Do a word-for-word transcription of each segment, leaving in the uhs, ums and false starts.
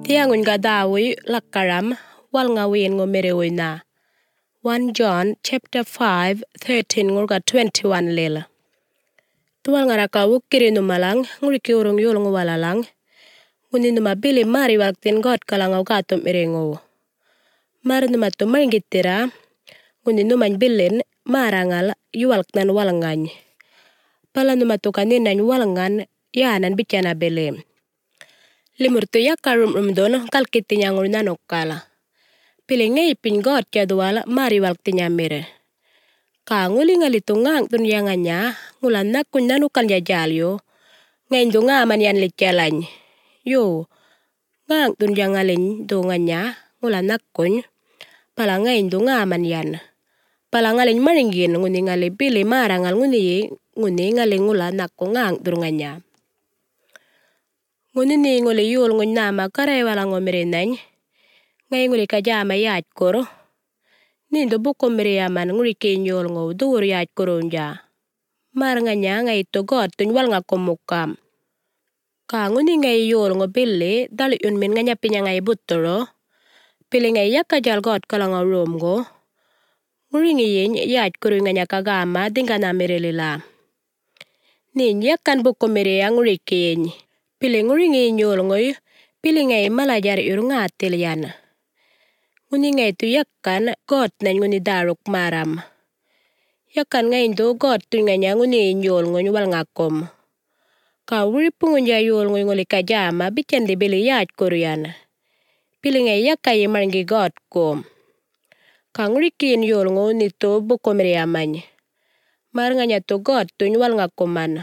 Tiangun gadawi lakaram wal ngawin ngomerewi na. First John chapter five thirteen ngurga twenty-one lela. Tuwal ngaraka wukiri numalang nguriki urung yul ngwalalang. Nguni numa bili mari waktin god kalangaw katom irengo. Mar numa tumaringitira. Nguni numan bilin marangal yuwalk nan walangany. Pala numa tukanin nan walangan yanan bichana belem. Limur tu yakarum rumdon kalkiti nyangur nanokala. Pili ngay pin god jadwal mari walk tinyamire. Ka nguli ngalitu ngang tun yanganya ngulan nakun nanukan jajalyo. Ngayon do nga man yan litjalany. Yo, ngang tun yangalin do nganya ngulan nakun. Pala ngayon do nga man yan. Pala ngalin maringgin nguni ngali pili marangal nguni nguni ngali ngulan nakun ngang tun nganya. Nguni ni nguli yul ngun nama karay walang ngomirinany. Ngay nguli kajama yaj koro. Nindo buko miriyaman nguli kinyol ngo dur yaj koro nja. Mar nganya ngay to god tunwal nga kumukam. Ka nguni ngay yul ngo bili dali yun min nganya pinya ngay butoro. Pili ngay yakajal god kalang rom ngo. Nguli ngayin yaj koro nganya kagama dinga na mirilila. Nin yakan buko miriyang nguli kiny. Pili nguri ngay nyol ngoy, pili ngay malajar ur ngatil yan. Nguni ngay tu yakan god na nguni daruk maram. Yakan ngay do god tu nganya nguni nyol ngoy wal ngakom. Ka uri pungun ya yol ngoy nguli kajama bichen di bili yaj korean. Pili ngay yakay maringi god kom. Ka nguri kin yol ngoy nito buko miriamany. Mar nganya tu god tu wal ngakoman.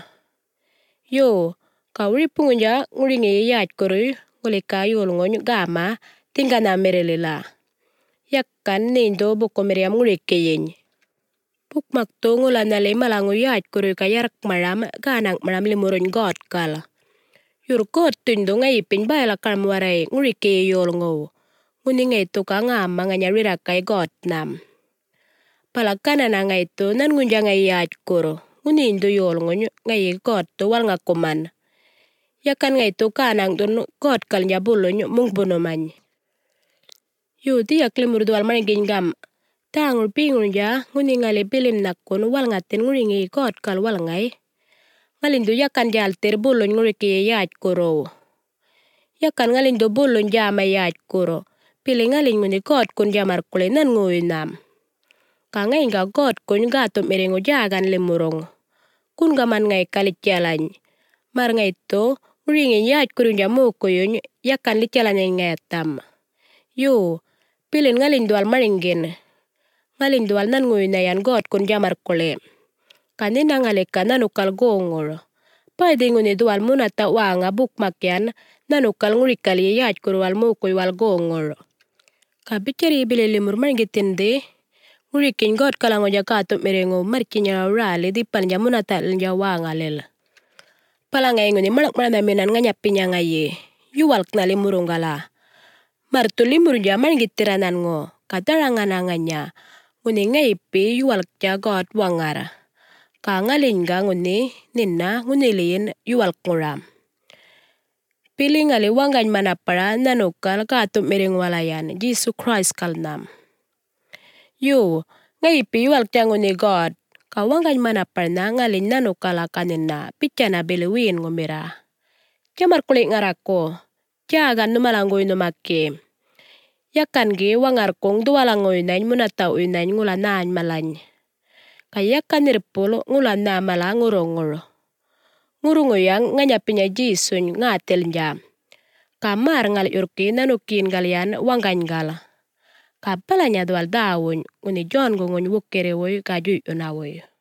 Yo. Ka uri pungunja nguri ngi yaj kuru nguli ka yul ngon gama tinga na merelila. Yakan nindo buko meriam nguri kiyin. Pukmak to ngula nali malangu yaj kuru ka yarak maram ganang maram limurun god kala. Yur god tundo ngay ipin bayla kalmuaray nguri kiyi yul ngo. Nguni ngay to ka ngama nga nyarira kay god nam. Palakana na ngay to nan ngunja ngay yaj kuru. Nguni indo yul ngon ngay god to wal ngakuman. Yakan ngay to kanang dun god kal nyabulon mung bonoman. Yu tiyak limur dual maringin gam. Tangur pingun ja nguni ngali pilim nakon wal ngatin nguri ngi god kal wal ngay. Ngalindu yakan jal ter bulon nguri ki yaj koro. Yakan ngalindu bulon jama yaj koro. Pili ngalin nguni god kun jamar kule nan nguy nam. Ka ngay nga god kun gato miringo jagan limurong. Kun gaman ngay kalit jalan. Mar ngay to. Nguri yaj kurun jamu kuyun yakan lichalan ngay tam. Yo, pilin ngalin dual maringin. Ngalin dual nan nguy na yan god kun jamar kule. Kanina ngalika nanukal gongor. Pwede nguni dual muna ta wanga bukmak yan nanukal nguri kali yaj kurual mukuy wal gongor. Kabichari bili limur maringitindi. Nguri kin god kalango jakato mirengo marchinya rali di pan jamuna ta linja wanga lela. Pala ngay nguni malak malak minan nganya pinya ngayi. Yuwalk na limurong gala. Martu limur jaman gitiranan ngo. Katarangan nganya. Nguni ngay pi yuwalk jagot wangara. Ka ngalin ga nguni nina nguni liin yuwalk nguram. Pili ngali wangany manapara nanukal kato miring walayan. Jesus Christ kalnam. Yo, ngay pi yuwalk janguni God. Kawangay manapar na ngalin nanukala kanina pichana biliwin ngumira. Jamar kulit ngarako. Jagan numalangoy numaki. Yakan gi wangar kong duwalangoy na munataw na ngulanaan malany. Kayakan nirpulo ngulan na malang ngurongoro. Ngurungoyang nganyapinya jisun ngatil njam. Kamar ngal urki nanukin galian wangany gala. Kapalanya dual dawon nguni John gongon wukere woy kajuy unawoy.